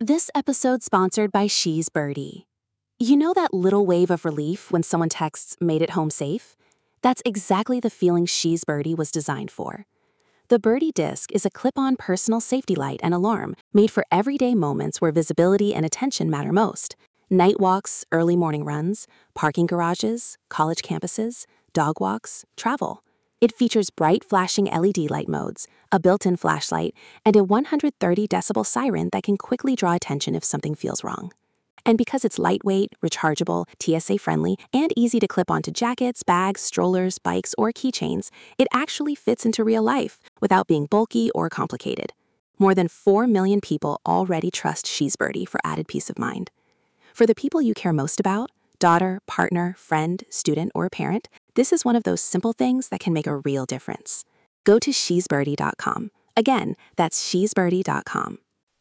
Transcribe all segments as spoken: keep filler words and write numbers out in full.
This episode's sponsored by She's Birdie. You know that little wave of relief when someone texts, "made it home safe"? That's exactly the feeling She's Birdie was designed for. The Birdie Disc is a clip-on personal safety light and alarm made for everyday moments where visibility and attention matter most. Night walks, early morning runs, parking garages, college campuses, dog walks, travel. It features bright flashing L E D light modes, a built-in flashlight, and a one hundred thirty decibel siren that can quickly draw attention if something feels wrong. And because it's lightweight, rechargeable, T S A-friendly, and easy to clip onto jackets, bags, strollers, bikes, or keychains, it actually fits into real life without being bulky or complicated. More than four million people already trust She's Birdie for added peace of mind. For the people you care most about, daughter, partner, friend, student, or parent, this is one of those simple things that can make a real difference. Go to she's birdie dot com. Again, that's she's birdie dot com.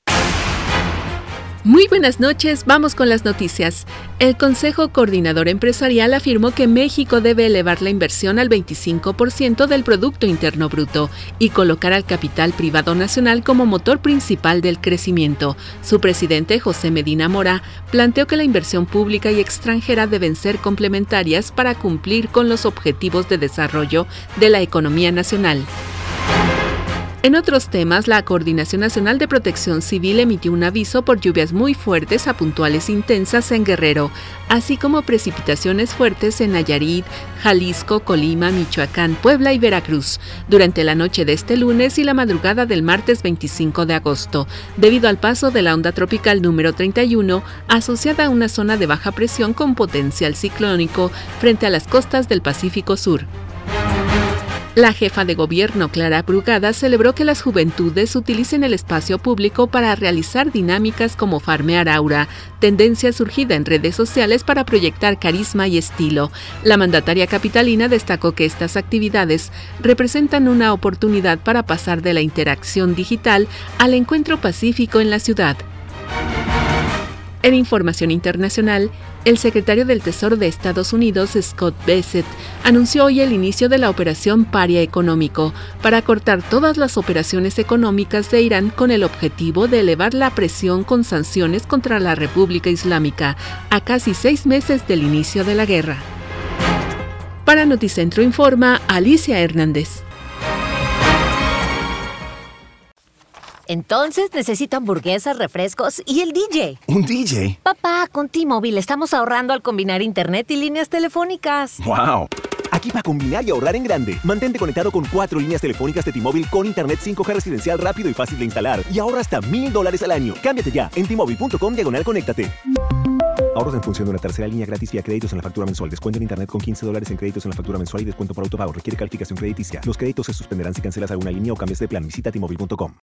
Muy buenas noches, vamos con las noticias. El Consejo Coordinador Empresarial afirmó que México debe elevar la inversión al veinticinco por ciento del Producto Interno Bruto y colocar al capital privado nacional como motor principal del crecimiento. Su presidente, José Medina Mora, planteó que la inversión pública y extranjera deben ser complementarias para cumplir con los objetivos de desarrollo de la economía nacional. En otros temas, la Coordinación Nacional de Protección Civil emitió un aviso por lluvias muy fuertes a puntuales intensas en Guerrero, así como precipitaciones fuertes en Nayarit, Jalisco, Colima, Michoacán, Puebla y Veracruz, durante la noche de este lunes y la madrugada del martes veinticinco de agosto, debido al paso de la onda tropical número treinta y uno, asociada a una zona de baja presión con potencial ciclónico frente a las costas del Pacífico Sur. La jefa de gobierno, Clara Brugada, celebró que las juventudes utilicen el espacio público para realizar dinámicas como Farmear Aura, tendencia surgida en redes sociales para proyectar carisma y estilo. La mandataria capitalina destacó que estas actividades representan una oportunidad para pasar de la interacción digital al encuentro pacífico en la ciudad. En información internacional, el secretario del Tesoro de Estados Unidos, Scott Bessent, anunció hoy el inicio de la operación Paria Económico para cortar todas las operaciones económicas de Irán con el objetivo de elevar la presión con sanciones contra la República Islámica a casi seis meses del inicio de la guerra. Para Noticentro Informa, Alicia Hernández. Entonces necesito hamburguesas, refrescos y el D J. ¿Un D J? Papá, con T-Mobile estamos ahorrando al combinar internet y líneas telefónicas. ¡Wow! Aquí para combinar y ahorrar en grande. Mantente conectado con cuatro líneas telefónicas de T-Mobile con internet cinco G residencial rápido y fácil de instalar. Y ahorra hasta mil dólares al año. Cámbiate ya en T-Mobile punto com diagonal conéctate. Ahorros en función de una tercera línea gratis vía créditos en la factura mensual. Descuento en internet con quince dólares en créditos en la factura mensual y descuento por autopago. Requiere calificación crediticia. Los créditos se suspenderán si cancelas alguna línea o cambias de plan. Visita T Mobile punto com.